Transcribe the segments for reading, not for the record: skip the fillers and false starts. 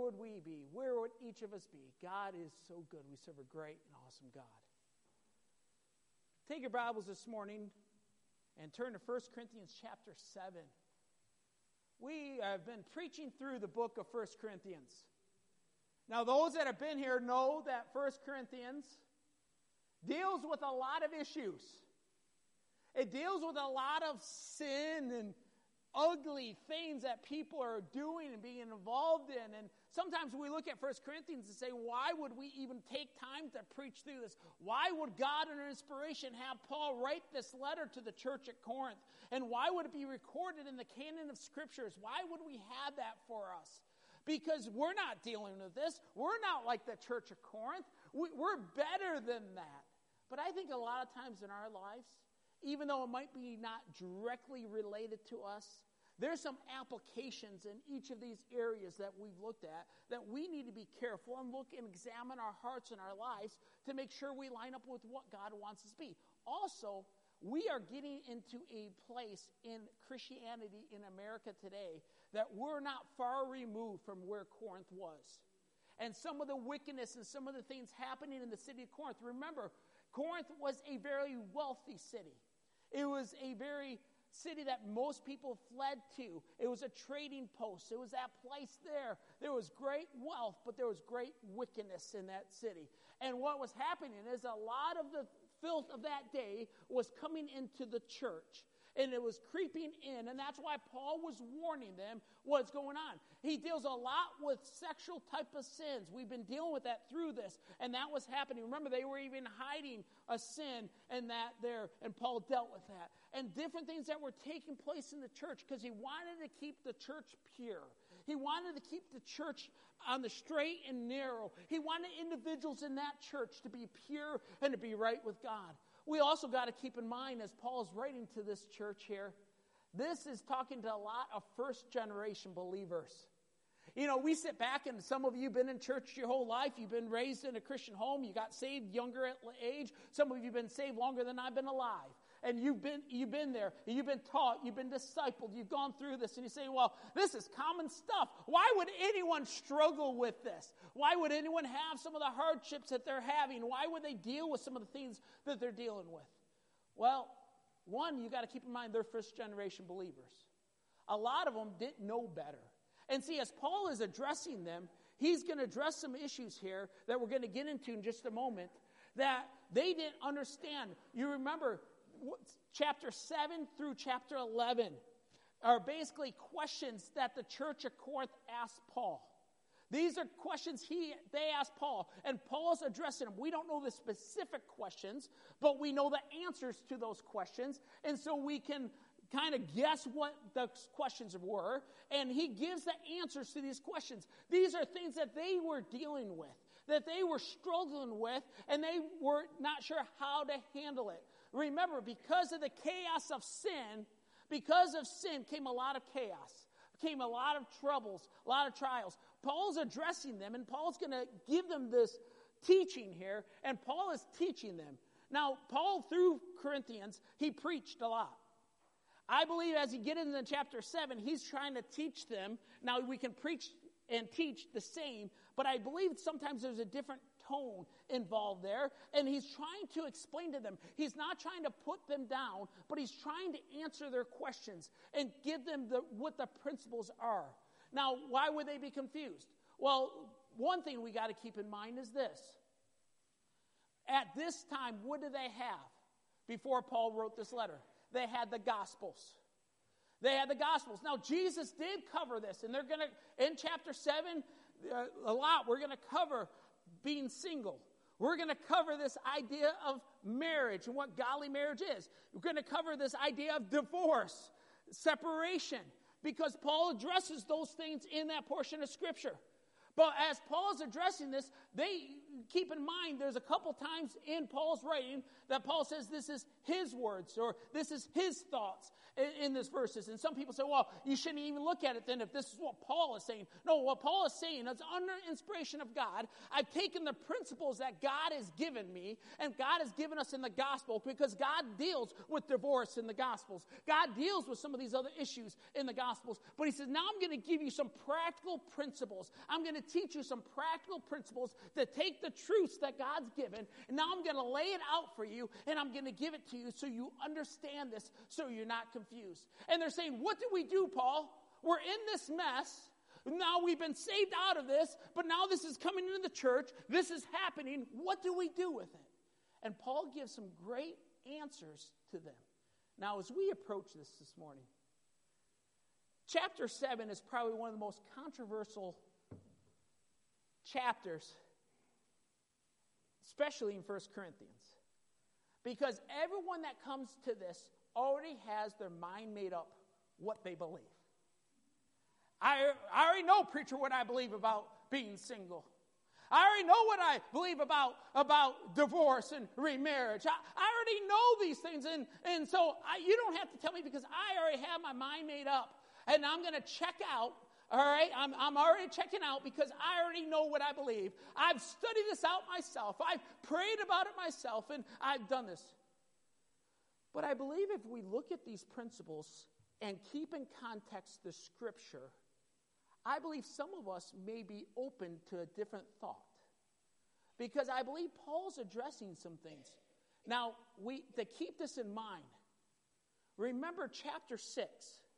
would we be? Where would each of us be? God is so good. We serve a great and awesome God. Take your Bibles this morning and turn to 1 Corinthians chapter 7. We have been preaching through the book of 1 Corinthians. Now, those that have been here know that 1 Corinthians deals with a lot of issues. It deals with a lot of sin and ugly things that people are doing and being involved in. And sometimes we look at 1 Corinthians and say, why would we even take time to preach through this? Why would God in inspiration have Paul write this letter to the church at Corinth? And why would it be recorded in the canon of scriptures? Why would we have that for us? Because we're not dealing with this. We're not like the church of Corinth. We're better than that. But I think a lot of times in our lives, even though it might be not directly related to us, there's some applications in each of these areas that we've looked at that we need to be careful and look and examine our hearts and our lives to make sure we line up with what God wants us to be. Also, we are getting into a place in Christianity in America today that we're not far removed from where Corinth was. And some of the wickedness and some of the things happening in the city of Corinth. Remember, Corinth was a very wealthy city. It was a very city that most people fled to. It was a trading post. It was that place there. There was great wealth, but there was great wickedness in that city. And what was happening is a lot of the filth of that day was coming into the church. And it was creeping in, and that's why Paul was warning them what's going on. He deals a lot with sexual type of sins. We've been dealing with that through this, and that was happening. Remember, they were even hiding a sin and that there, and Paul dealt with that. And different things that were taking place in the church because he wanted to keep the church pure. He wanted to keep the church on the straight and narrow. He wanted individuals in that church to be pure and to be right with God. We also got to keep in mind, as Paul's writing to this church here, this is talking to a lot of first-generation believers. You know, we sit back, and some of you have been in church your whole life. You've been raised in a Christian home. You got saved younger at age. Some of you have been saved longer than I've been alive. And you've been there. You've been taught. You've been discipled. You've gone through this. And you say, well, this is common stuff. Why would anyone struggle with this? Why would anyone have some of the hardships that they're having? Why would they deal with some of the things that they're dealing with? Well, one, you got to keep in mind they're first-generation believers. A lot of them didn't know better. And see, as Paul is addressing them, he's going to address some issues here that we're going to get into in just a moment that they didn't understand. You remember, chapter 7 through chapter 11 are basically questions that the church of Corinth asked Paul. These are questions they asked Paul, and Paul's addressing them. We don't know the specific questions, but we know the answers to those questions, and so we can kind of guess what the questions were, and he gives the answers to these questions. These are things that they were dealing with, that they were struggling with, and they were not sure how to handle it. Remember, because of the chaos of sin, came a lot of chaos, came a lot of troubles, a lot of trials. Paul's addressing them, and Paul's going to give them this teaching here, and Paul is teaching them. Now, Paul, through Corinthians, he preached a lot. I believe as he gets into chapter 7, he's trying to teach them. Now, we can preach and teach the same, but I believe sometimes there's a different tone involved there, and he's trying to explain to them. He's not trying to put them down, but he's trying to answer their questions and give them what the principles are. Now, why would they be confused? Well, one thing we got to keep in mind is this. At this time, what did they have before Paul wrote this letter? They had the Gospels. They had the Gospels. Now, Jesus did cover this, and they're going to, in chapter 7, a lot, we're going to cover being single. We're going to cover this idea of marriage and what godly marriage is. We're going to cover this idea of divorce, separation, because Paul addresses those things in that portion of Scripture. But as Paul's addressing this, keep in mind, there's a couple times in Paul's writing that Paul says this is his words or this is his thoughts in this verses. And some people say, well, you shouldn't even look at it then if this is what Paul is saying. No, what Paul is saying is under inspiration of God, I've taken the principles that God has given me and God has given us in the gospel, because God deals with divorce in the gospels. God deals with some of these other issues in the gospels. But he says, now I'm going to give you some practical principles. I'm going to teach you some practical principles to take the truths that God's given, and now I'm going to lay it out for you, and I'm going to give it to you so you understand this, so you're not confused. And they're saying, what do we do, Paul? We're in this mess. Now we've been saved out of this, but now this is coming into the church. This is happening. What do we do with it? And Paul gives some great answers to them. Now, as we approach this morning, chapter 7 is probably one of the most controversial chapters, especially in 1 Corinthians, because everyone that comes to this already has their mind made up what they believe. I already know, preacher, what I believe about being single. I already know what I believe about divorce and remarriage. I already know these things, and so you don't have to tell me, because I already have my mind made up, and I'm going to check out. All right, I'm already checking out because I already know what I believe. I've studied this out myself. I've prayed about it myself, and I've done this. But I believe if we look at these principles and keep in context the Scripture, I believe some of us may be open to a different thought. Because I believe Paul's addressing some things. Now, to keep this in mind, remember chapter 6.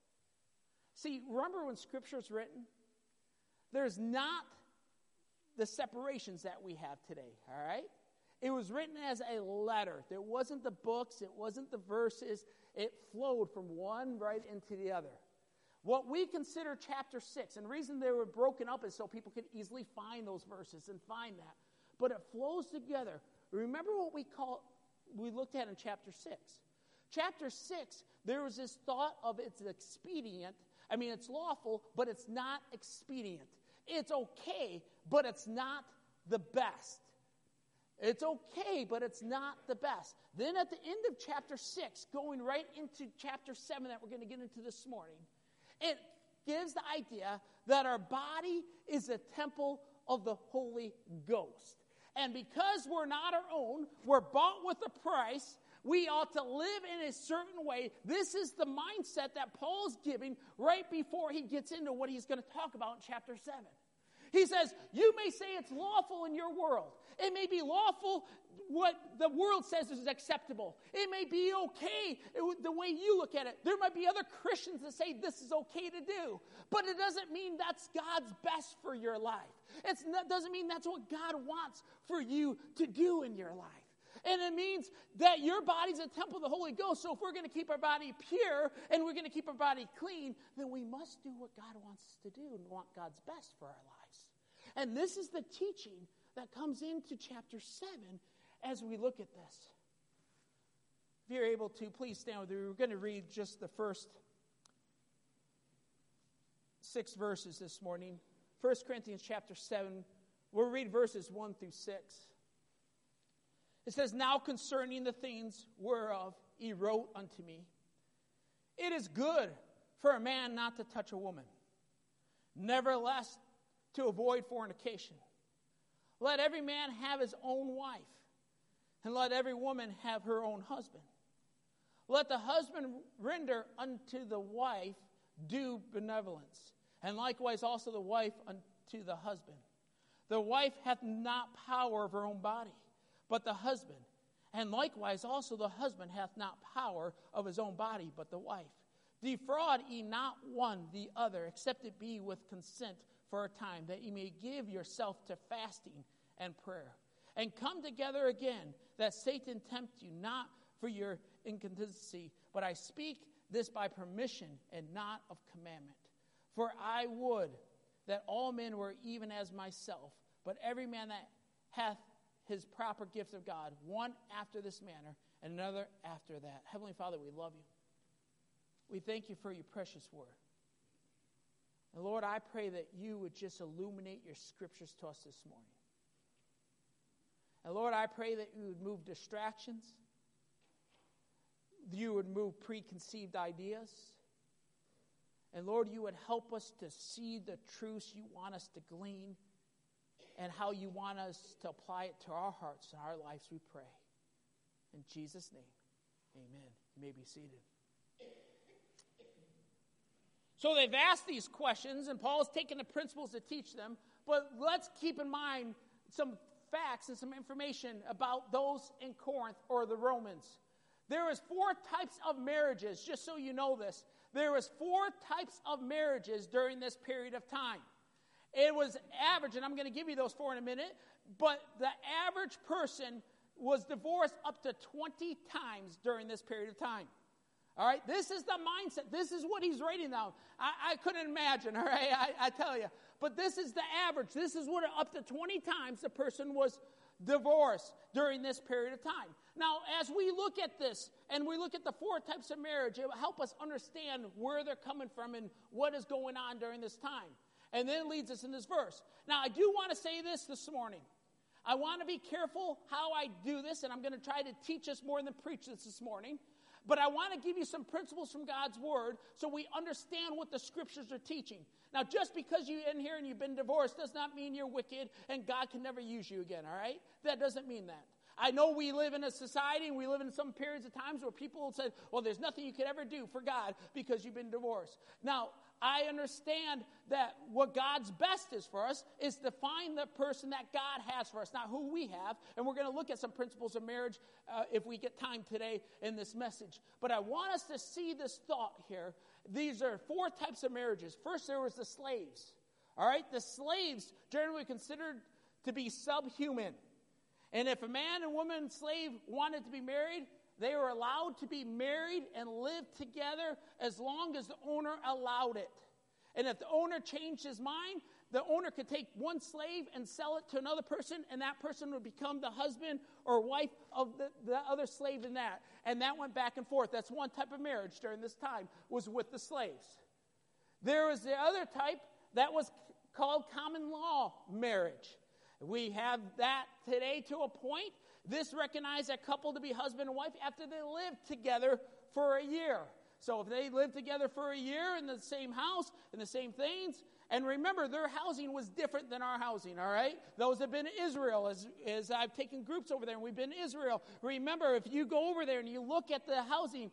See, remember when Scripture is written? There's not the separations that we have today, all right? It was written as a letter. There wasn't the books. It wasn't the verses. It flowed from one right into the other. What we consider chapter 6, and the reason they were broken up is so people could easily find those verses and find that. But it flows together. Remember what we looked at in chapter 6. Chapter 6, there was this thought of it's expedient. It's lawful, but it's not expedient. It's okay, but it's not the best. It's okay, but it's not the best. Then at the end of chapter 6, going right into chapter 7 that we're going to get into this morning, it gives the idea that our body is a temple of the Holy Ghost. And because we're not our own, we're bought with a price, we ought to live in a certain way. This is the mindset that Paul's giving right before he gets into what he's going to talk about in chapter 7. He says, you may say it's lawful in your world. It may be lawful what the world says is acceptable. It may be okay the way you look at it. There might be other Christians that say this is okay to do. But it doesn't mean that's God's best for your life. It doesn't mean that's what God wants for you to do in your life. And it means that your body's a temple of the Holy Ghost. So if we're going to keep our body pure and we're going to keep our body clean, then we must do what God wants us to do and want God's best for our lives. And this is the teaching that comes into chapter 7 as we look at this. If you're able to, please stand with me. We're going to read just the first 6 verses this morning. 1 Corinthians chapter 7. We'll read verses 1 through 6. It says, now concerning the things whereof he wrote unto me, it is good for a man not to touch a woman, nevertheless to avoid fornication. Let every man have his own wife, and let every woman have her own husband. Let the husband render unto the wife due benevolence, and likewise also the wife unto the husband. The wife hath not power of her own body, but the husband. And likewise also the husband hath not power of his own body, but the wife. Defraud ye not one the other, except it be with consent for a time, that ye may give yourself to fasting and prayer. And come together again, that Satan tempt you not for your incontinency, but I speak this by permission and not of commandment. For I would that all men were even as myself, but every man that hath his proper gift of God, one after this manner, and another after that. Heavenly Father, we love you. We thank you for your precious word. And Lord, I pray that you would just illuminate your scriptures to us this morning. And Lord, I pray that you would move distractions. You would move preconceived ideas. And Lord, you would help us to see the truths you want us to glean and how you want us to apply it to our hearts and our lives, we pray. In Jesus' name, amen. You may be seated. So they've asked these questions, and Paul's taken the principles to teach them, but let's keep in mind some facts and some information about those in Corinth or the Romans. There was 4 types of marriages, just so you know this. There was 4 types of marriages during this period of time. It was average, and I'm going to give you those 4 in a minute, but the average person was divorced up to 20 times during this period of time. All right, this is the mindset. This is what he's writing down. I couldn't imagine, all right, I tell you. But this is the average. This is what up to 20 times the person was divorced during this period of time. Now, as we look at this, and we look at the 4 types of marriage, it will help us understand where they're coming from and what is going on during this time. And then it leads us in this verse. Now, I do want to say this morning. I want to be careful how I do this, and I'm going to try to teach us more than preach this morning. But I want to give you some principles from God's Word so we understand what the Scriptures are teaching. Now, just because you're in here and you've been divorced does not mean you're wicked and God can never use you again, all right? That doesn't mean that. I know we live in a society and we live in some periods of times where people say, well, there's nothing you could ever do for God because you've been divorced. Now, I understand that what God's best is for us is to find the person that God has for us, not who we have. And we're going to look at some principles of marriage if we get time today in this message. But I want us to see this thought here. These are 4 types of marriages. First, there was the slaves. All right, the slaves generally considered to be subhuman. And if a man and woman slave wanted to be married, they were allowed to be married and live together as long as the owner allowed it. And if the owner changed his mind, the owner could take one slave and sell it to another person, and that person would become the husband or wife of the other slave in that. And that went back and forth. That's one type of marriage during this time, was with the slaves. There was the other type that was called common law marriage. We have that today to a point. This recognized a couple to be husband and wife after they lived together for a year. So if they lived together for a year in the same house, in the same things, and remember, their housing was different than our housing, all right? Those have been in Israel, as I've taken groups over there, and we've been in Israel. Remember, if you go over there and you look at the housing,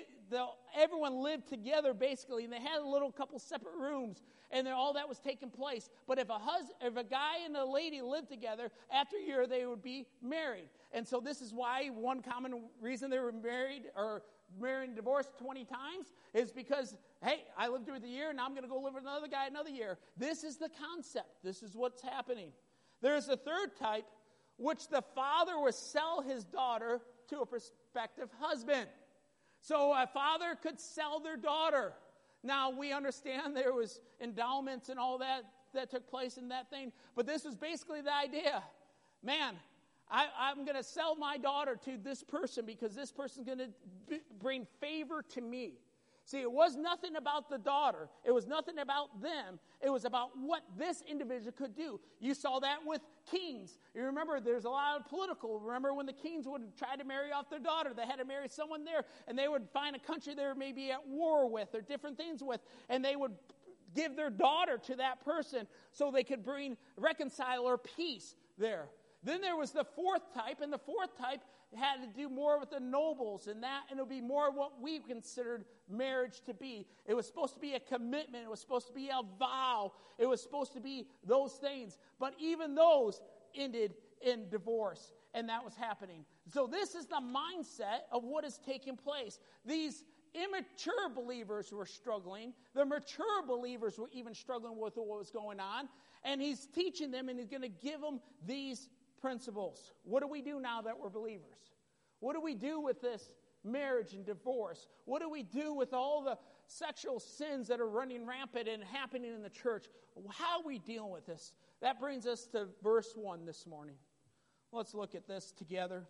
everyone lived together, basically, and they had a little couple separate rooms, and then all that was taking place. But if a guy and a lady lived together, after a year, they would be married. And so this is why one common reason they were married and divorced 20 times is because, hey, I lived through the year, and now I'm going to go live with another guy another year. This is the concept. This is what's happening. There's a third type, which the father would sell his daughter to a prospective husband. So a father could sell their daughter. Now, we understand there was endowments and all that took place in that thing, but this was basically the idea. Man, I'm going to sell my daughter to this person because this person's going to bring favor to me. See, it was nothing about the daughter. It was nothing about them. It was about what this individual could do. You saw that with kings. You remember there's a lot of political. Remember when the kings would try to marry off their daughter, they had to marry someone there, and they would find a country they were maybe at war with or different things with, and they would give their daughter to that person so they could reconcile or peace there. Then there was the 4th type, and the 4th type had to do more with the nobles and it would be more what we considered marriage to be. It was supposed to be a commitment. It was supposed to be a vow. It was supposed to be those things. But even those ended in divorce, and that was happening. So this is the mindset of what is taking place. These immature believers were struggling. The mature believers were even struggling with what was going on. And he's teaching them, and he's going to give them these principles. What do we do now that we're believers? What do we do with this marriage and divorce? What do we do with all the sexual sins that are running rampant and happening in the church? How are we dealing with this? That brings us to verse 1 this morning. Let's look at this together.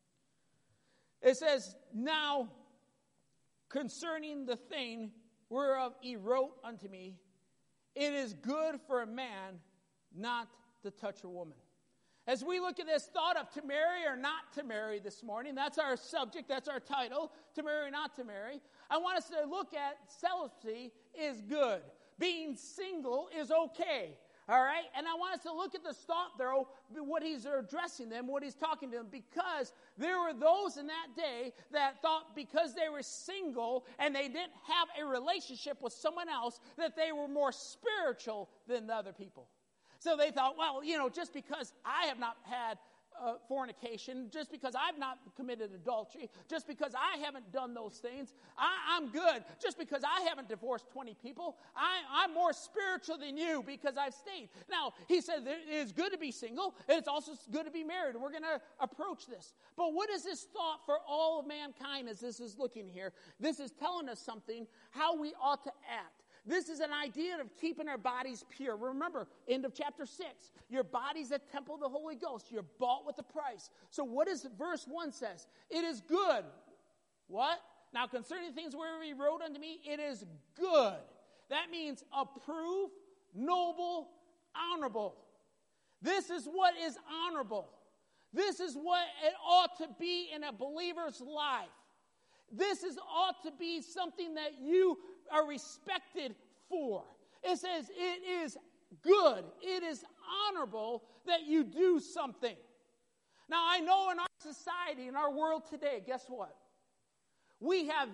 It says, now concerning the thing whereof he wrote unto me, it is good for a man not to touch a woman. As we look at this thought of to marry or not to marry this morning, that's our subject, that's our title, to marry or not to marry. I want us to look at celibacy is good. Being single is okay. All right? And I want us to look at this thought there, what he's addressing them, what he's talking to them, because there were those in that day that thought because they were single and they didn't have a relationship with someone else, that they were more spiritual than the other people. So they thought, well, just because I have not had fornication, just because I've not committed adultery, just because I haven't done those things, I'm good. Just because I haven't divorced 20 people, I'm more spiritual than you because I've stayed. Now, he said it is good to be single, and it's also good to be married. We're going to approach this. But what is this thought for all of mankind as this is looking here? This is telling us something, how we ought to act. This is an idea of keeping our bodies pure. Remember, end of chapter 6, your body's a temple of the Holy Ghost. You're bought with a price. So what does verse 1 says? It is good. What? Now concerning things where he wrote unto me, it is good. That means approved, noble, honorable. This is what is honorable. This is what it ought to be in a believer's life. This ought to be something that you are respected for. It says it is good, it is honorable that you do something. Now I know in our society, in our world today, guess what? We have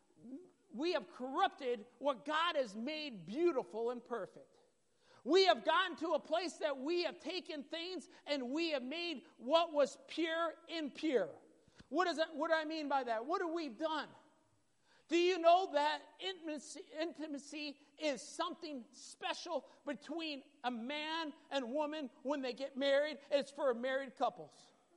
corrupted what God has made beautiful and perfect. We have gotten to a place that we have taken things and we have made what was pure impure. What do I mean by that? What have we done? Do you know that intimacy is something special between a man and woman when they get married? It's for married couples.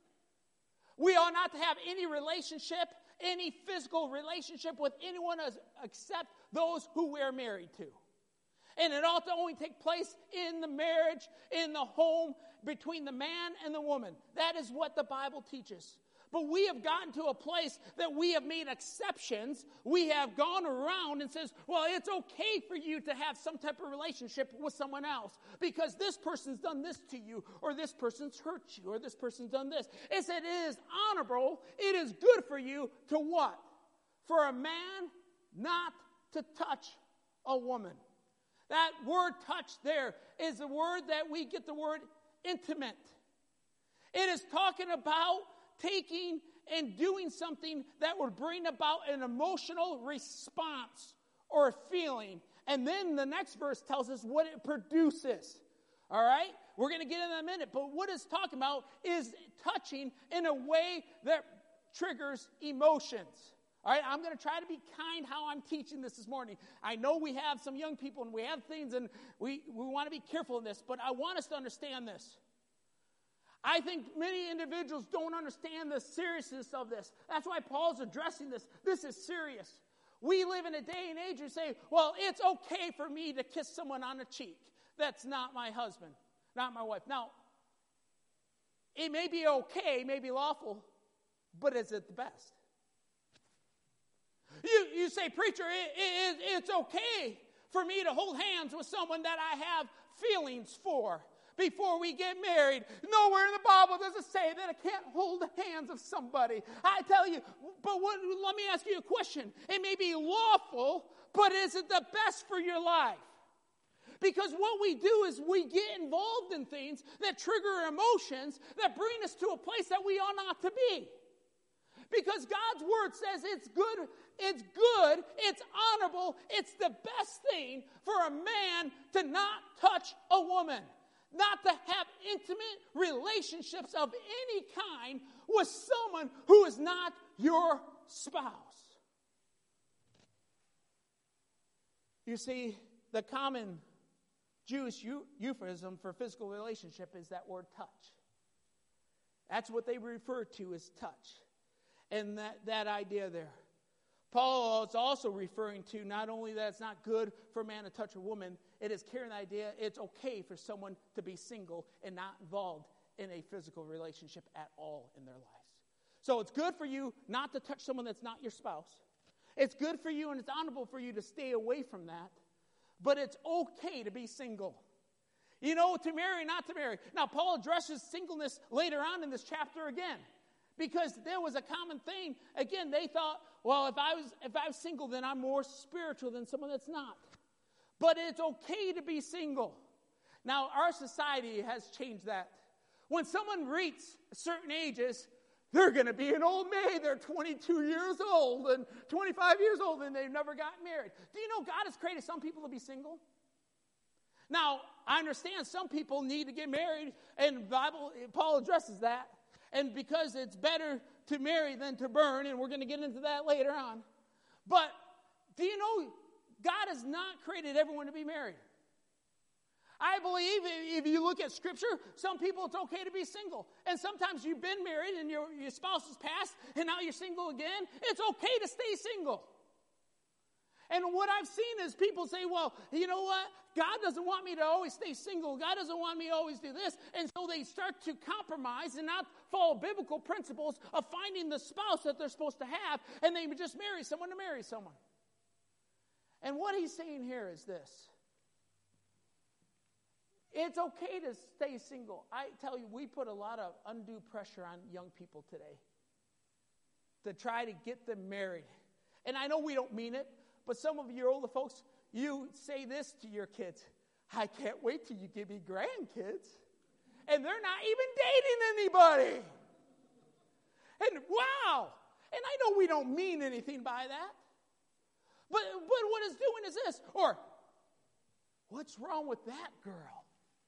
We are not to have any relationship, any physical relationship with anyone except those who we are married to. And it ought to only take place in the marriage, in the home, between the man and the woman. That is what the Bible teaches. But we have gotten to a place that we have made exceptions. We have gone around and says, well, it's okay for you to have some type of relationship with someone else because this person's done this to you, or this person's hurt you, or this person's done this. It said it is honorable, it is good for you to what? For a man not to touch a woman. That word touch there is the word that we get the word intimate. It is talking about taking and doing something that would bring about an emotional response or feeling. And then the next verse tells us what it produces. All right? We're going to get in that in a minute. But what it's talking about is touching in a way that triggers emotions. All right? I'm going to try to be kind how I'm teaching this morning. I know we have some young people and we have things and we want to be careful in this. But I want us to understand this. I think many individuals don't understand the seriousness of this. That's why Paul's addressing this. This is serious. We live in a day and age where say, well, it's okay for me to kiss someone on the cheek. That's not my husband, not my wife. Now, it may be okay, may be lawful, but is it the best? You say, preacher, it's okay for me to hold hands with someone that I have feelings for before we get married. Nowhere in the Bible does it say that I can't hold the hands of somebody. I tell you, but let me ask you a question. It may be lawful, but is it the best for your life? Because what we do is we get involved in things that trigger emotions that bring us to a place that we ought not to be. Because God's word says it's good, it's honorable, it's the best thing for a man to not touch a woman. Not to have intimate relationships of any kind with someone who is not your spouse. You see, the common Jewish euphemism for physical relationship is that word touch. That's what they refer to as touch. And that idea there. Paul is also referring to not only that it's not good for a man to touch a woman, it is carrying the idea it's okay for someone to be single and not involved in a physical relationship at all in their lives. So it's good for you not to touch someone that's not your spouse. It's good for you and it's honorable for you to stay away from that. But it's okay to be single. To marry, not to marry. Now, Paul addresses singleness later on in this chapter again, because there was a common thing. Again, they thought, well, if I was single, then I'm more spiritual than someone that's not. But it's okay to be single. Now, our society has changed that. When someone reaches certain ages, they're going to be an old maid. They're 22 years old and 25 years old, and they've never gotten married. Do you know God has created some people to be single? Now, I understand some people need to get married, and Paul addresses that. And because it's better to marry than to burn, and we're going to get into that later on. But do you know God has not created everyone to be married? I believe if you look at Scripture, some people it's okay to be single. And sometimes you've been married and your spouse has passed and now you're single again. It's okay to stay single. And what I've seen is people say, well, you know what? God doesn't want me to always stay single. God doesn't want me to always do this. And so they start to compromise and not follow biblical principles of finding the spouse that they're supposed to have. And they just marry someone to marry someone. And what he's saying here is this. It's okay to stay single. I tell you, we put a lot of undue pressure on young people today to try to get them married. And I know we don't mean it, but some of you older folks, you say this to your kids. I can't wait till you give me grandkids. And they're not even dating anybody. And wow. And I know we don't mean anything by that. But what it's doing is this. Or, what's wrong with that girl?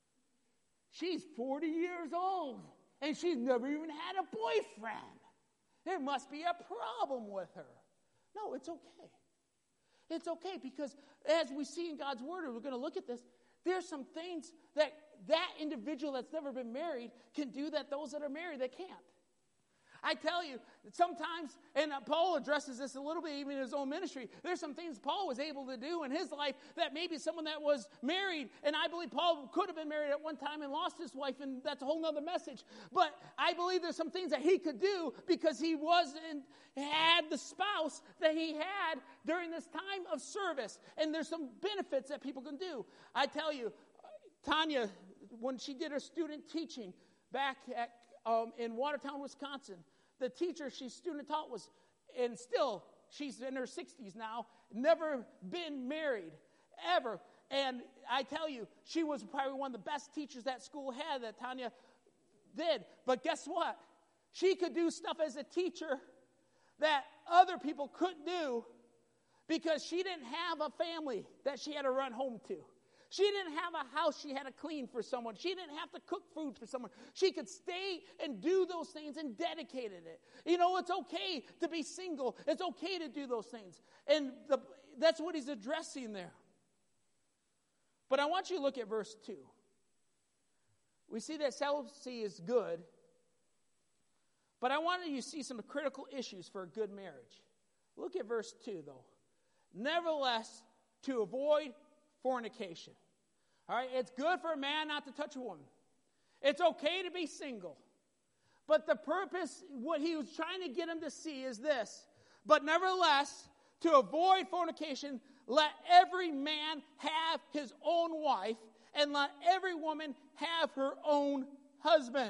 She's 40 years old, and she's never even had a boyfriend. There must be a problem with her. No, it's okay. It's okay because as we see in God's Word, and we're going to look at this, there's some things that individual that's never been married can do that those that are married, they can't. I tell you, sometimes, and Paul addresses this a little bit even in his own ministry, there's some things Paul was able to do in his life that maybe someone that was married, and I believe Paul could have been married at one time and lost his wife, and that's a whole other message. But I believe there's some things that he could do because he had the spouse that he had during this time of service. And there's some benefits that people can do. I tell you, Tanya, when she did her student teaching back at in Watertown, Wisconsin, the teacher she student taught was, and still, she's in her 60s now, never been married, ever. And I tell you, she was probably one of the best teachers that school had that Tanya did. But guess what? She could do stuff as a teacher that other people couldn't do because she didn't have a family that she had to run home to. She didn't have a house she had to clean for someone. She didn't have to cook food for someone. She could stay and do those things and dedicated it. You know, it's okay to be single. It's okay to do those things. And that's what he's addressing there. But I want you to look at verse 2. We see that celibacy is good. But I wanted you to see some critical issues for a good marriage. Look at verse 2, though. Nevertheless, to avoid fornication. All right, it's good for a man not to touch a woman. It's okay to be single. But the purpose, what he was trying to get him to see is this. But nevertheless, to avoid fornication, let every man have his own wife, and let every woman have her own husband.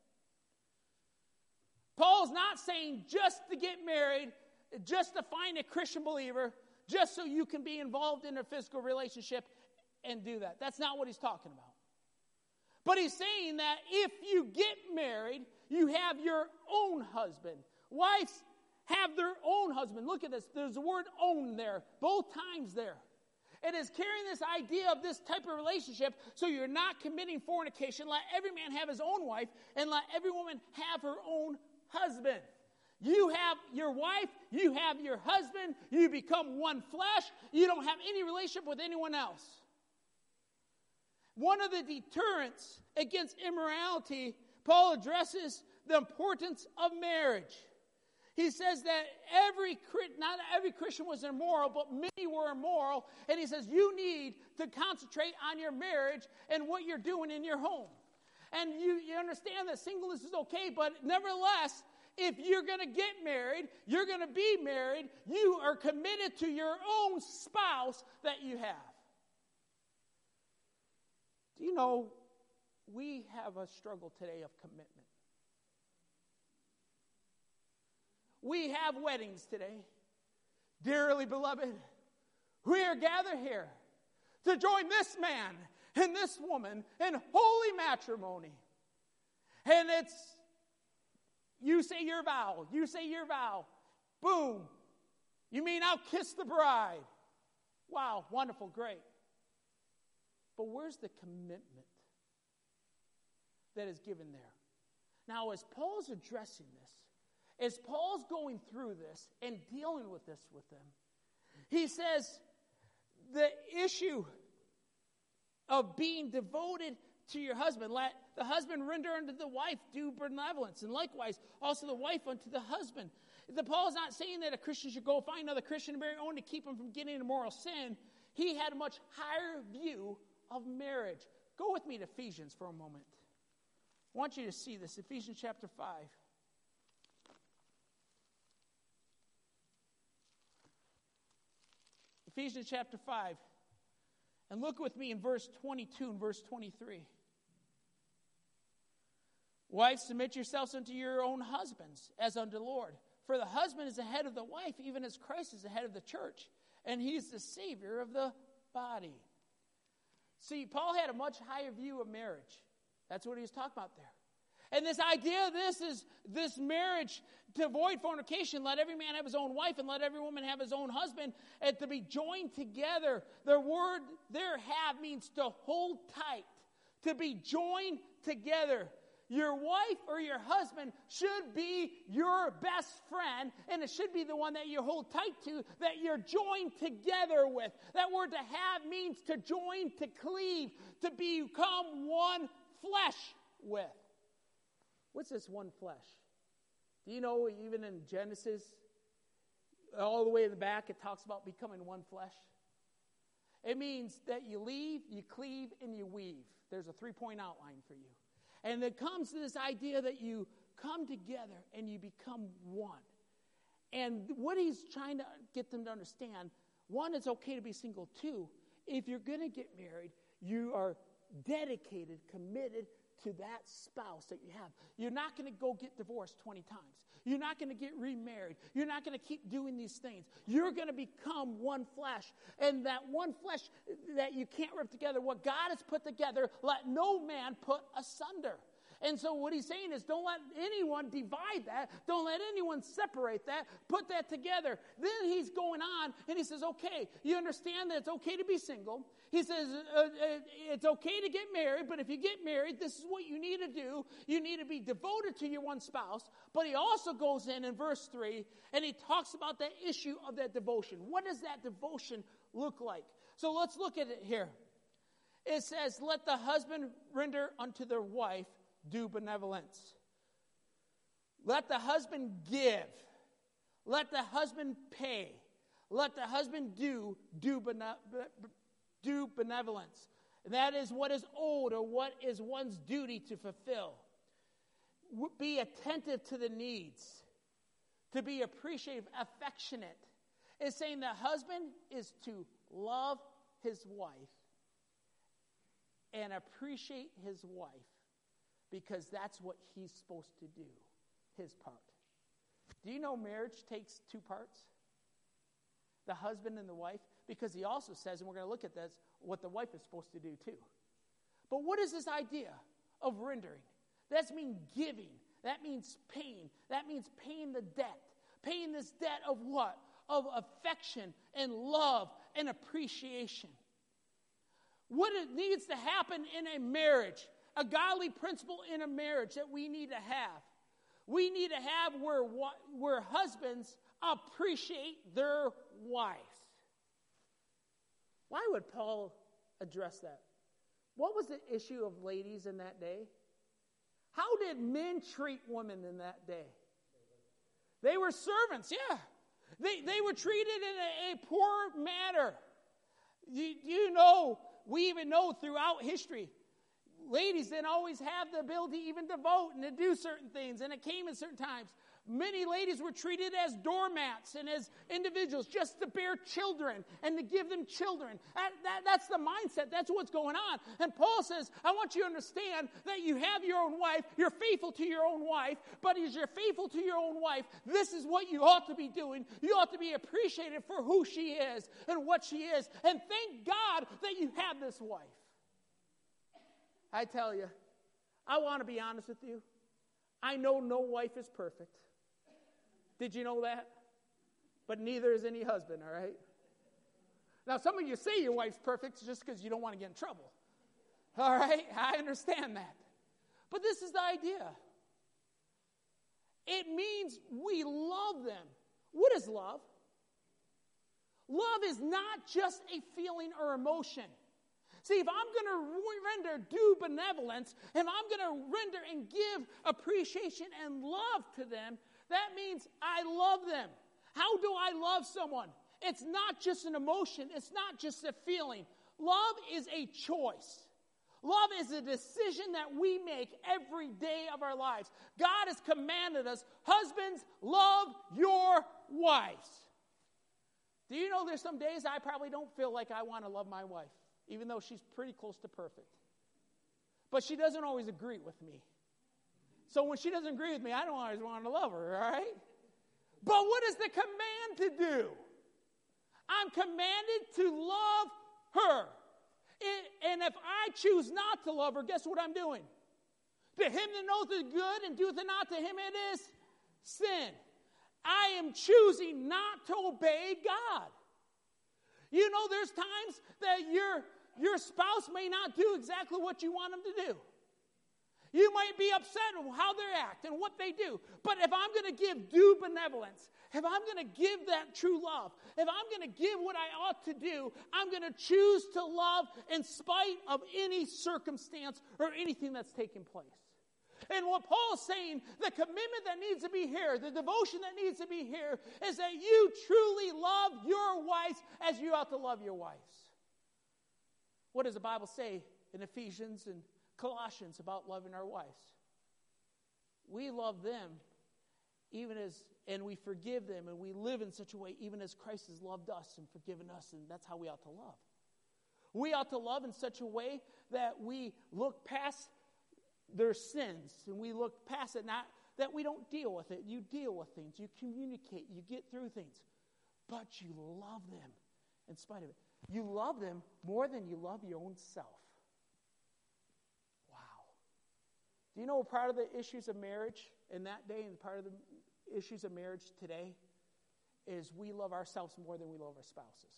Paul's not saying just to get married, just to find a Christian believer, just so you can be involved in a physical relationship and do that. That's not what he's talking about. But he's saying that if you get married, you have your own husband. Wives have their own husband. Look at this. There's the word own there, both times there. It is carrying this idea of this type of relationship so you're not committing fornication. Let every man have his own wife, and let every woman have her own husband. You have your wife, you have your husband, you become one flesh, you don't have any relationship with anyone else. One of the deterrents against immorality, Paul addresses the importance of marriage. He says that not every Christian was immoral, but many were immoral. And he says you need to concentrate on your marriage and what you're doing in your home. And you understand that singleness is okay, but nevertheless, if you're going to get married, you're going to be married, you are committed to your own spouse that you have. Do you know we have a struggle today of commitment? We have weddings today. Dearly beloved, we are gathered here to join this man and this woman in holy matrimony. And it's, you say your vow, you say your vow. Boom. You mean I'll kiss the bride. Wow, wonderful, great. But where's the commitment that is given there? Now, as Paul's addressing this, as Paul's going through this and dealing with this with them, he says the issue of being devoted to your husband, let the husband render unto the wife due benevolence, and likewise also the wife unto the husband. Paul's not saying that a Christian should go find another Christian and marry on to keep him from getting into moral sin. He had a much higher view of marriage. Go with me to Ephesians for a moment. I want you to see this, Ephesians chapter 5. Ephesians chapter 5. And look with me in verse 22 and verse 23. Wives, submit yourselves unto your own husbands, as unto the Lord. For the husband is the head of the wife, even as Christ is the head of the church. And he's the Savior of the body. See, Paul had a much higher view of marriage. That's what he was talking about there. And this idea of this marriage to avoid fornication, let every man have his own wife and let every woman have his own husband, and to be joined together. The word there, have, means to hold tight, to be joined together. Your wife or your husband should be your best friend, and it should be the one that you hold tight to, that you're joined together with. That word to have means to join, to cleave, to become one flesh with. What's this one flesh? Do you know even in Genesis, all the way in the back, it talks about becoming one flesh? It means that you leave, you cleave, and you weave. There's a 3-point outline for you. And it comes to this idea that you come together and you become one. And what he's trying to get them to understand, one, it's okay to be single. Two, if you're going to get married, you are dedicated, committed to that spouse that you have. You're not going to go get divorced 20 times. You're not going to get remarried. You're not going to keep doing these things. You're going to become one flesh. And that one flesh that you can't rip together, what God has put together, let no man put asunder. And so what he's saying is, don't let anyone divide that. Don't let anyone separate that. Put that together. Then he's going on and he says, okay, you understand that it's okay to be single. He says, it's okay to get married, but if you get married, this is what you need to do. You need to be devoted to your one spouse. But he also goes in verse 3, and he talks about that issue of that devotion. What does that devotion look like? So let's look at it here. It says, let the husband render unto their wife due benevolence. Let the husband give. Let the husband pay. Let the husband do benevolence. And that is what is owed or what is one's duty to fulfill. Be attentive to the needs. To be appreciative, affectionate. It's saying the husband is to love his wife and appreciate his wife, because that's what he's supposed to do, his part. Do you know marriage takes 2 parts? The husband and the wife. Because he also says, and we're going to look at this, what the wife is supposed to do too. But what is this idea of rendering? That means giving. That means paying. That means paying the debt. Paying this debt of what? Of affection and love and appreciation. What it needs to happen in a marriage, a godly principle in a marriage that we need to have. We need to have where husbands appreciate their wives. Why would Paul address that? What was the issue of ladies in that day? How did men treat women in that day? They were servants, yeah. They were treated in a poor manner. You know, we even know throughout history, ladies didn't always have the ability even to vote and to do certain things, and it came at certain times. Many ladies were treated as doormats and as individuals just to bear children and to give them children. That's the mindset. That's what's going on. And Paul says, I want you to understand that you have your own wife. You're faithful to your own wife. But as you're faithful to your own wife, this is what you ought to be doing. You ought to be appreciated for who she is and what she is. And thank God that you have this wife. I tell you, I want to be honest with you. I know no wife is perfect. Did you know that? But neither is any husband, all right? Now, some of you say your wife's perfect just because you don't want to get in trouble. All right? I understand that. But this is the idea. It means we love them. What is love? Love is not just a feeling or emotion. See, if I'm going to render due benevolence, if I'm going to render and give appreciation and love to them, that means I love them. How do I love someone? It's not just an emotion. It's not just a feeling. Love is a choice. Love is a decision that we make every day of our lives. God has commanded us, husbands, love your wives. Do you know there's some days I probably don't feel like I want to love my wife, even though she's pretty close to perfect. But she doesn't always agree with me. So when she doesn't agree with me, I don't always want to love her, all right? But what is the command to do? I'm commanded to love her. And if I choose not to love her, guess what I'm doing? To him that knoweth the good and doeth it not, to him it is sin. I am choosing not to obey God. You know, there's times that your spouse may not do exactly what you want them to do. You might be upset with how they act and what they do. But if I'm going to give due benevolence, if I'm going to give that true love, if I'm going to give what I ought to do, I'm going to choose to love in spite of any circumstance or anything that's taking place. And what Paul's saying, the commitment that needs to be here, the devotion that needs to be here, is that you truly love your wives as you ought to love your wives. What does the Bible say in Ephesians and Colossians about loving our wives? We love them even as, and we forgive them, and we live in such a way even as Christ has loved us and forgiven us, and that's how we ought to love. We ought to love in such a way that we look past their sins, and we look past it, not that we don't deal with it. You deal with things, you communicate, you get through things, but you love them in spite of it. You love them more than you love your own self. Wow. Do you know part of the issues of marriage in that day and part of the issues of marriage today is we love ourselves more than we love our spouses.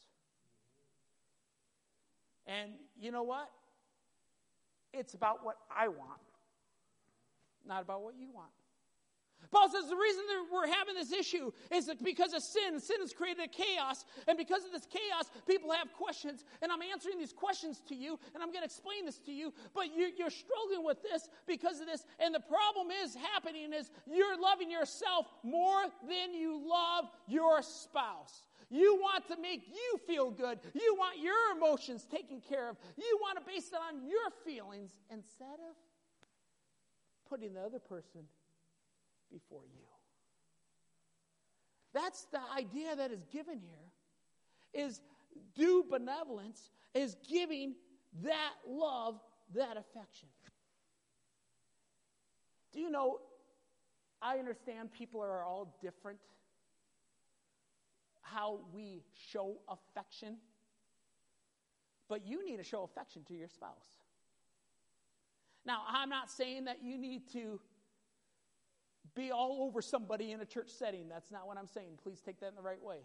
And you know what? It's about what I want, not about what you want. Paul says the reason that we're having this issue is that because of sin. Sin has created a chaos, and because of this chaos, people have questions, and I'm answering these questions to you, and I'm going to explain this to you, but you're struggling with this because of this, and the problem is happening is you're loving yourself more than you love your spouse. You want to make you feel good. You want your emotions taken care of. You want to base it on your feelings instead of putting the other person before you. That's the idea that is given here, is due benevolence, is giving that love, that affection. Do you know, I understand people are all different how we show affection, but you need to show affection to your spouse. Now, I'm not saying that you need to be all over somebody in a church setting. That's not what I'm saying. Please take that in the right way.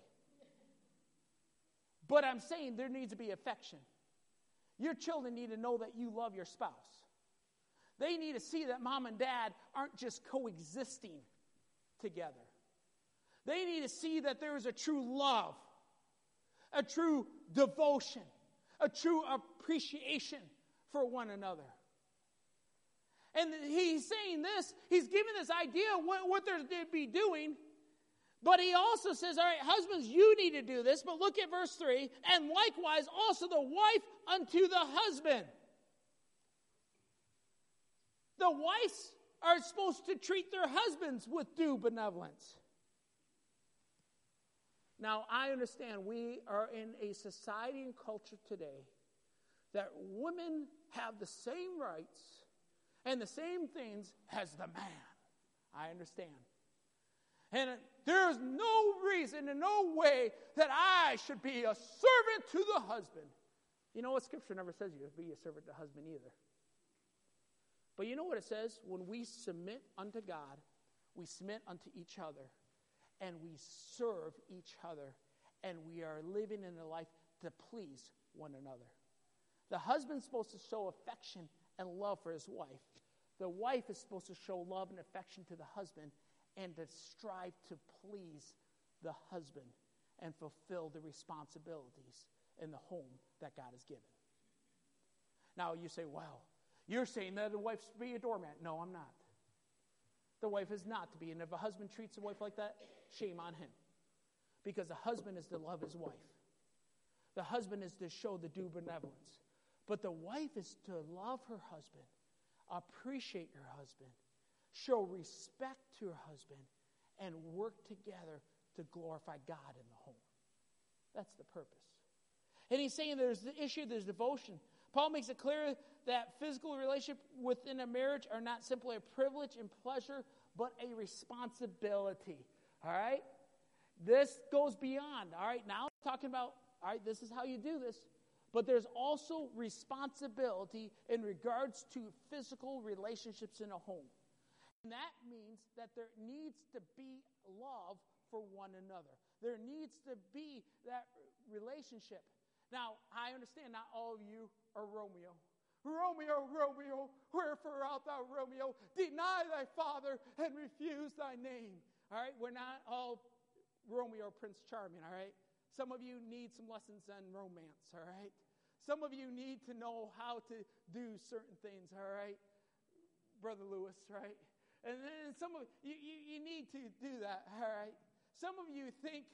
But I'm saying there needs to be affection. Your children need to know that you love your spouse. They need to see that mom and dad aren't just coexisting together. They need to see that there is a true love, a true devotion, a true appreciation for one another. And he's saying this, he's giving this idea of what they're to be doing, but he also says, all right, husbands, you need to do this, but look at verse 3, and likewise also the wife unto the husband. The wife's are supposed to treat their husbands with due benevolence. Now, I understand we are in a society and culture today that women have the same rights and the same things as the man. I understand. And there is no reason and no way that I should be a servant to the husband. You know what? Scripture never says you be a servant to the husband either. But you know what it says? When we submit unto God, we submit unto each other, and we serve each other, and we are living in a life to please one another. The husband's supposed to show affection and love for his wife. The wife is supposed to show love and affection to the husband and to strive to please the husband and fulfill the responsibilities in the home that God has given. Now you say, well, you're saying that the wife's to be a doormat. No, I'm not. The wife is not to be. And if a husband treats a wife like that, shame on him. Because the husband is to love his wife. The husband is to show the due benevolence. But the wife is to love her husband, appreciate your husband, show respect to her husband, and work together to glorify God in the home. That's the purpose. And he's saying there's the issue, there's devotion. Paul makes it clear that physical relationships within a marriage are not simply a privilege and pleasure, but a responsibility. All right? This goes beyond. All right? Now we're talking about, all right, this is how you do this. But there's also responsibility in regards to physical relationships in a home. And that means that there needs to be love for one another. There needs to be that relationship. Now, I understand not all of you are Romeo. Romeo, Romeo, wherefore art thou, Romeo? Deny thy father and refuse thy name. All right? We're not all Romeo, Prince Charming, all right? Some of you need some lessons on romance, all right? Some of you need to know how to do certain things, all right? Brother Lewis, right? And then some of you need to do that, all right? Some of you think,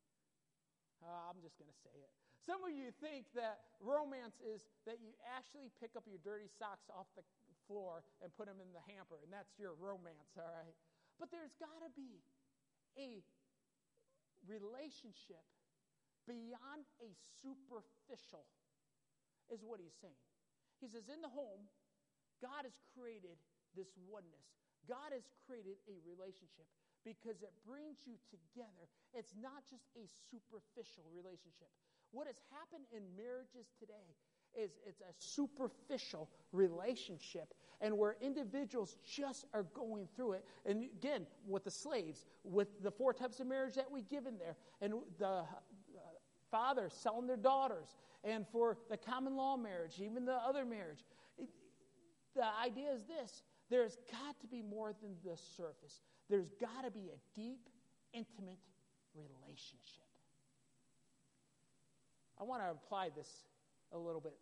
I'm just going to say it. Some of you think that romance is that you actually pick up your dirty socks off the floor and put them in the hamper, and that's your romance, all right? But there's got to be a relationship beyond a superficial, is what he's saying. He says, in the home, God has created this oneness. God has created a relationship because it brings you together. It's not just a superficial relationship. What has happened in marriages today is it's a superficial relationship, and where individuals just are going through it. And again, with the slaves, with the 4 types of marriage that we give in there, and the fathers selling their daughters, and for the common law marriage, even the other marriage. The idea is this: there's got to be more than the surface. There's got to be a deep, intimate relationship. I want to apply this a little bit.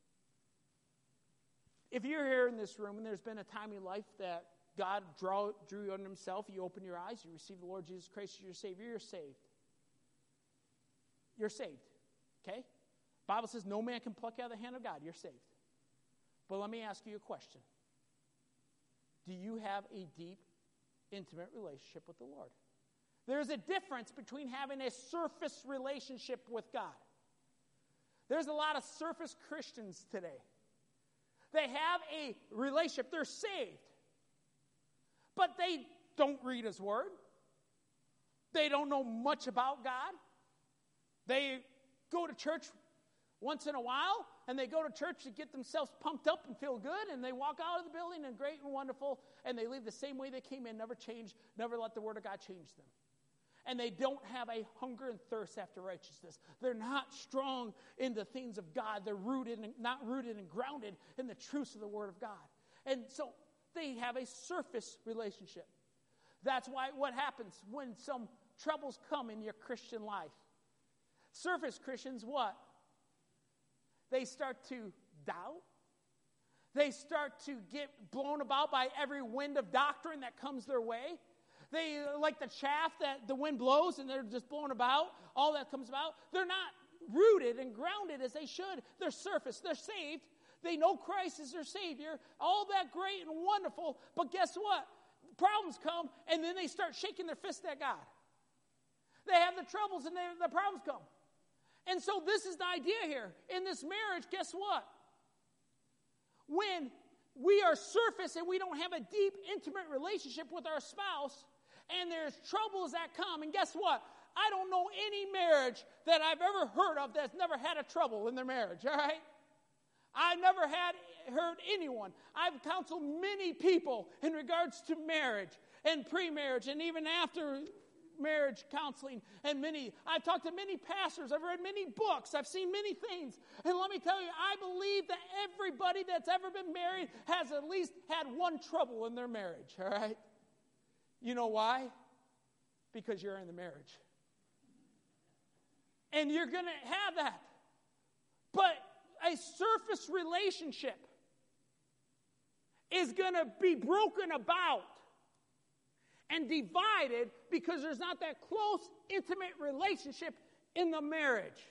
If you're here in this room and there's been a time in your life that God drew you unto himself, you open your eyes, you receive the Lord Jesus Christ as your Savior, you're saved. You're saved, okay? The Bible says no man can pluck you out of the hand of God. You're saved. But let me ask you a question. Do you have a deep, intimate relationship with the Lord? There's a difference between having a surface relationship with God. There's a lot of surface Christians today. They have a relationship. They're saved. But they don't read his word. They don't know much about God. They go to church once in a while, and they go to church to get themselves pumped up and feel good, and they walk out of the building and great and wonderful, and they leave the same way they came in, never change, never let the word of God change them. And they don't have a hunger and thirst after righteousness. They're not strong in the things of God. They're not rooted and grounded in the truths of the Word of God. And so they have a surface relationship. That's why what happens when some troubles come in your Christian life. Surface Christians, what? They start to doubt. They start to get blown about by every wind of doctrine that comes their way. They like the chaff that the wind blows and they're just blown about, all that comes about. They're not rooted and grounded as they should. They're surface. They're saved. They know Christ is their Savior, all that great and wonderful, but guess what? Problems come, and then they start shaking their fist at God. They have the troubles, and the problems come. And so this is the idea here. In this marriage, guess what? When we are surface and we don't have a deep, intimate relationship with our spouse, and there's troubles that come, and guess what? I don't know any marriage that I've ever heard of that's never had a trouble in their marriage, all right? I've never heard anyone. I've counseled many people in regards to marriage and pre-marriage and even after marriage counseling, and I've talked to many pastors, I've read many books, I've seen many things, and let me tell you, I believe that everybody that's ever been married has at least had one trouble in their marriage, all right? You know why? Because you're in the marriage. And you're going to have that. But a surface relationship is going to be broken about and divided because there's not that close, intimate relationship in the marriage.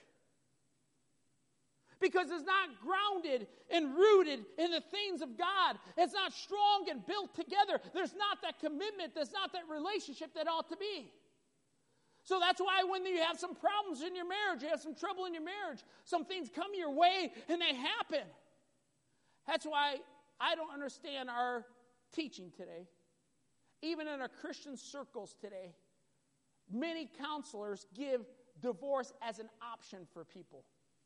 Because it's not grounded and rooted in the things of God. It's not strong and built together. There's not that commitment. There's not that relationship that ought to be. So that's why when you have some problems in your marriage, you have some trouble in your marriage, some things come your way and they happen. That's why I don't understand our teaching today. Even in our Christian circles today, many counselors give divorce as an option for people.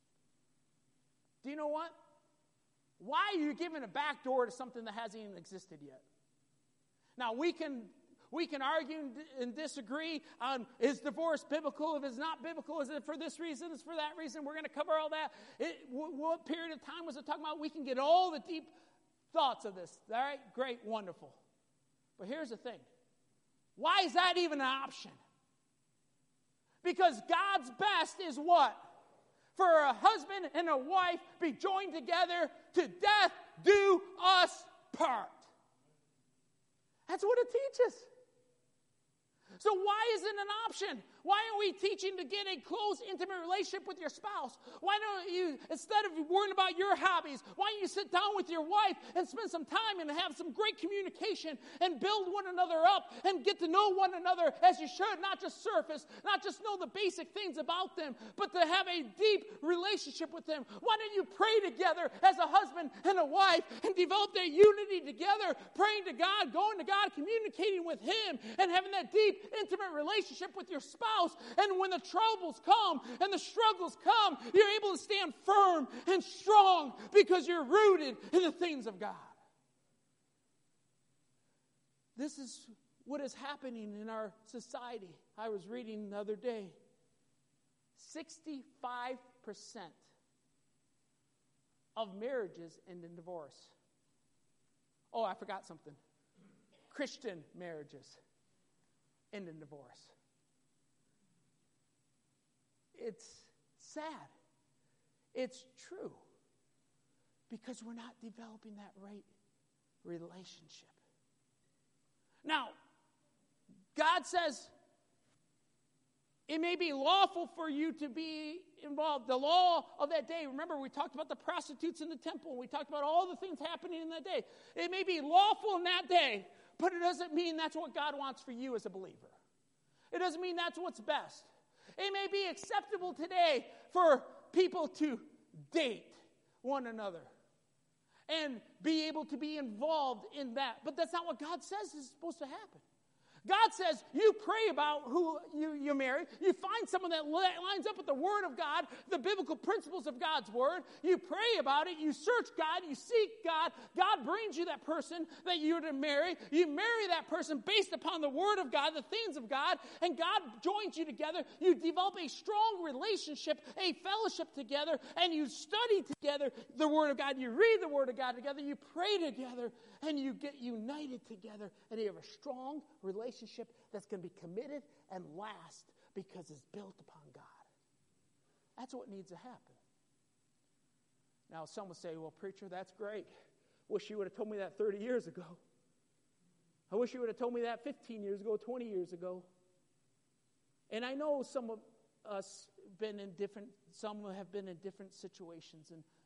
Do you know what? Why are you giving a back door to something that hasn't even existed yet? Now, we can argue and disagree on, is divorce biblical? If it's not biblical, is it for this reason? Is it for that reason? We're going to cover all that. What period of time was it talking about? We can get all the deep thoughts of this. All right? Great, wonderful. But here's the thing. Why is that even an option? Because God's best is what? For a husband and a wife be joined together to death do us part. That's what it teaches. So why is it an option? Why aren't we teaching to get a close, intimate relationship with your spouse? Why don't you, instead of worrying about your hobbies, why don't you sit down with your wife and spend some time and have some great communication and build one another up and get to know one another as you should, not just surface, not just know the basic things about them, but to have a deep relationship with them. Why don't you pray together as a husband and a wife and develop that unity together, praying to God, going to God, communicating with Him, and having that deep, intimate relationship with your spouse? And when the troubles come and the struggles come, you're able to stand firm and strong because you're rooted in the things of God. This is what is happening in our society. I was reading the other day. 65% of marriages end in divorce. Oh, I forgot something. Christian marriages end in divorce. It's sad. It's true. Because we're not developing that right relationship. Now, God says it may be lawful for you to be involved. The law of that day, remember we talked about the prostitutes in the temple. We talked about all the things happening in that day. It may be lawful in that day, but it doesn't mean that's what God wants for you as a believer. It doesn't mean that's what's best. It may be acceptable today for people to date one another and be able to be involved in that. But that's not what God says is supposed to happen. God says you pray about who you marry. You find someone that lines up with the Word of God, the biblical principles of God's Word. You pray about it. You search God. You seek God. God brings you that person that you're to marry. You marry that person based upon the Word of God, the things of God, and God joins you together. You develop a strong relationship, a fellowship together, and you study together the Word of God. You read the Word of God together. You pray together, and you get united together, and you have a strong relationship that's going to be committed and last because it's built upon God. That's what needs to happen. Now, some will say, well, preacher, that's great. Wish you would have told me that 30 years ago. I wish you would have told me that 15 years ago, 20 years ago. And I know some of us some have been in different situations, and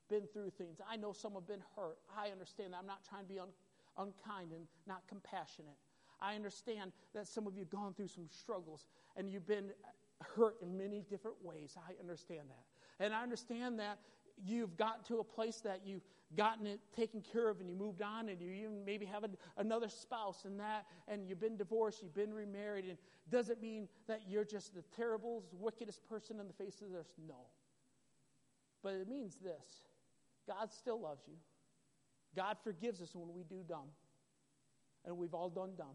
been through things. I know some have been hurt. I understand that. I'm not trying to be unkind and not compassionate. I understand that some of you have gone through some struggles and you've been hurt in many different ways. I understand that. And I understand that you've gotten to a place that you've gotten it taken care of and you moved on and you even maybe have another spouse and you've been divorced, you've been remarried. And does it mean that you're just the terrible, wickedest person on the face of the earth? No. But it means this. God still loves you. God forgives us when we do dumb. And we've all done dumb.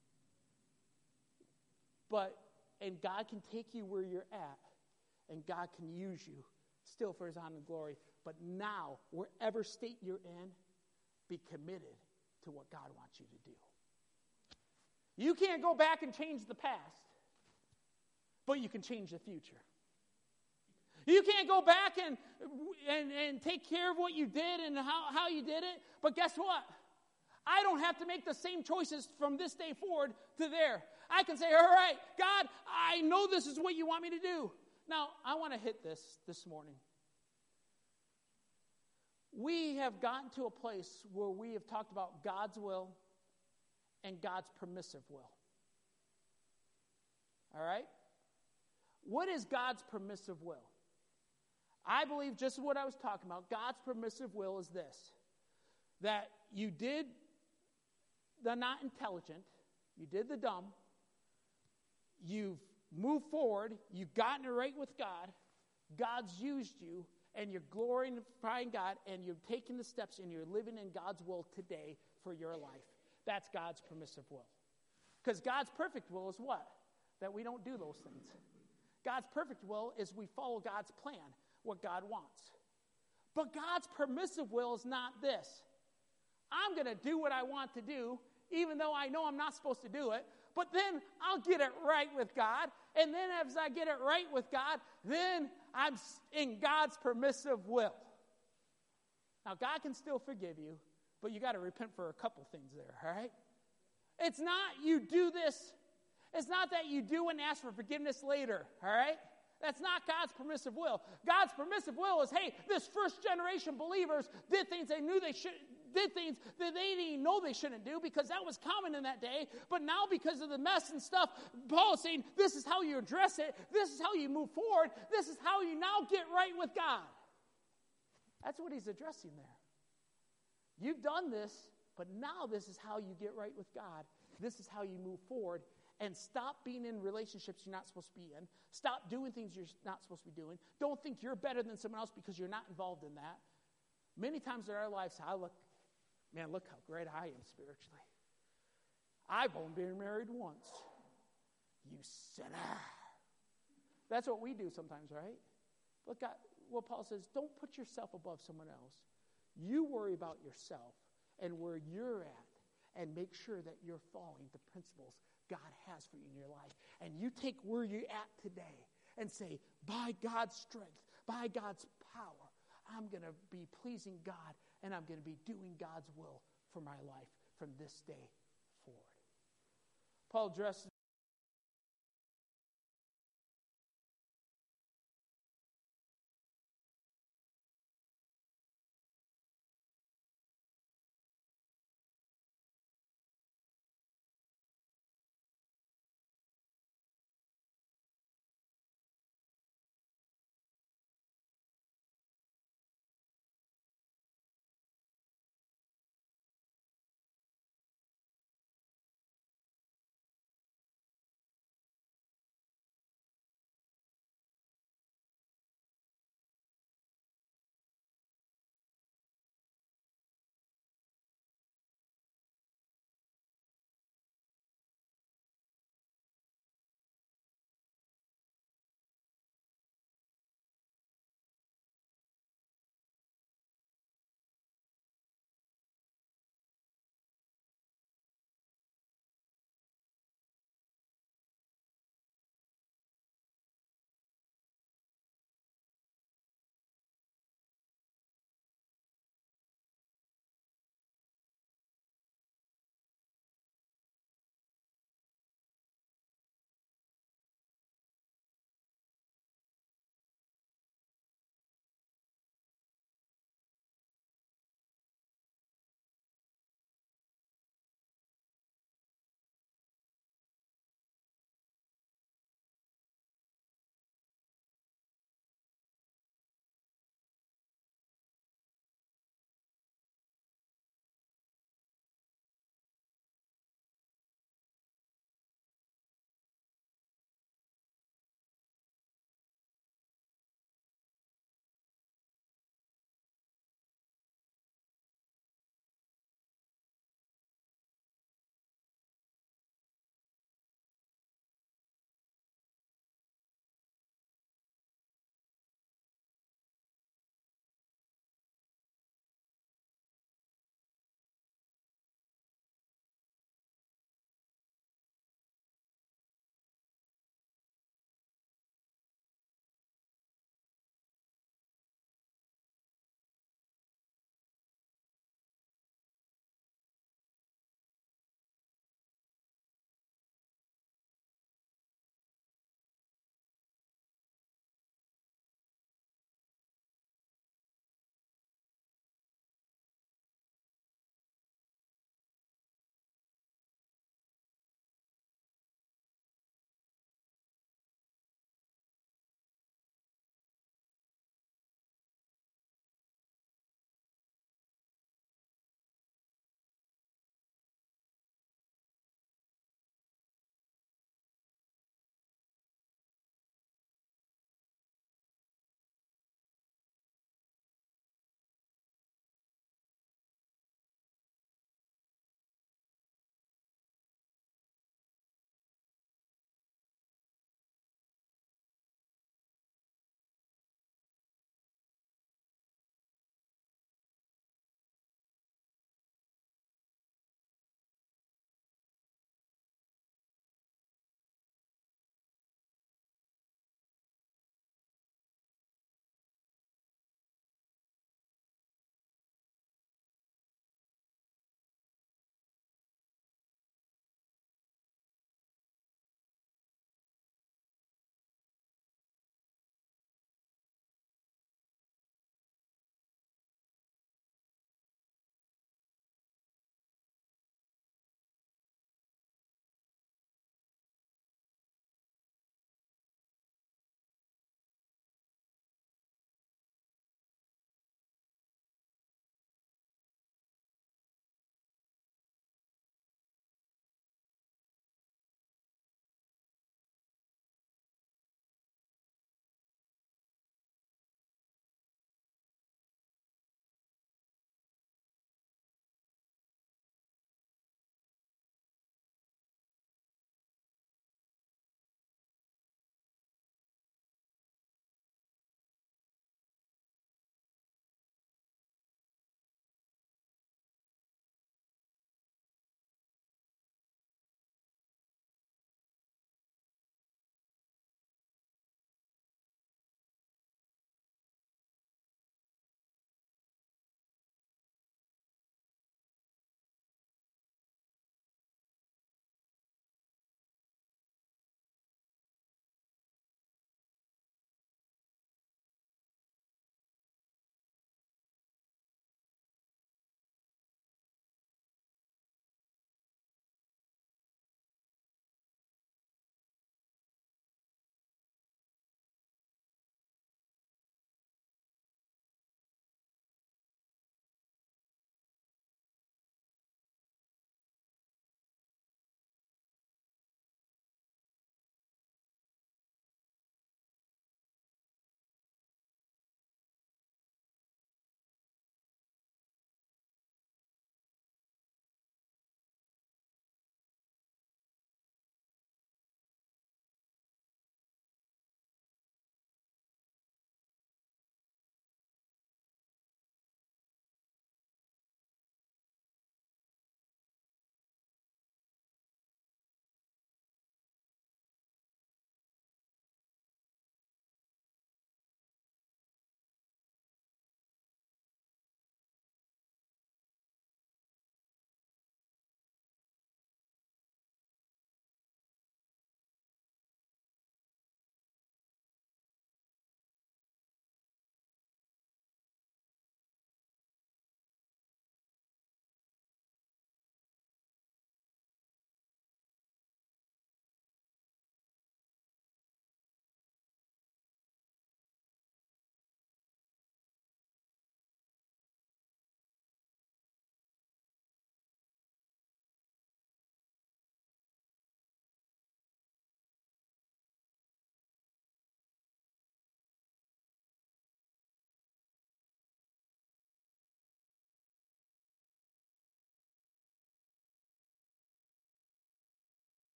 And God can take you where you're at. And God can use you still for His honor and glory. But now, wherever state you're in, be committed to what God wants you to do. You can't go back and change the past. But you can change the future. You can't go back and take care of what you did and how you did it. But guess what? I don't have to make the same choices from this day forward to there. I can say, all right, God, I know this is what you want me to do. Now, I want to hit this morning. We have gotten to a place where we have talked about God's will and God's permissive will. All right? What is God's permissive will? I believe just what I was talking about. God's permissive will is this. That you did the not intelligent. You did the dumb. You've moved forward. You've gotten it right with God. God's used you. And you're glorifying God. And you're taking the steps. And you're living in God's will today for your life. That's God's permissive will. Because God's perfect will is what? That we don't do those things. God's perfect will is we follow God's plan. What God wants. But God's permissive will is not this. I'm going to do what I want to do, even though I know I'm not supposed to do it, but then I'll get it right with God, and then as I get it right with God, then I'm in God's permissive will. Now, God can still forgive you, but you got to repent for a couple things there, all right? It's not you do this. It's not that you do and ask for forgiveness later, all right? That's not God's permissive will. God's permissive will is, hey, this first generation believers did things they knew they should, did things that they didn't even know they shouldn't do because that was common in that day. But now because of the mess and stuff, Paul is saying, this is how you address it. This is how you move forward. This is how you now get right with God. That's what he's addressing there. You've done this, but now this is how you get right with God. This is how you move forward. And stop being in relationships you're not supposed to be in. Stop doing things you're not supposed to be doing. Don't think you're better than someone else because you're not involved in that. Many times in our lives, look how great I am spiritually. I've only been married once. You sinner. That's what we do sometimes, right? Look, what Paul says, don't put yourself above someone else. You worry about yourself and where you're at and make sure that you're following the principles God has for you in your life. And you take where you're at today and say, by God's strength, by God's power, I'm going to be pleasing God and I'm going to be doing God's will for my life from this day forward. Paul addresses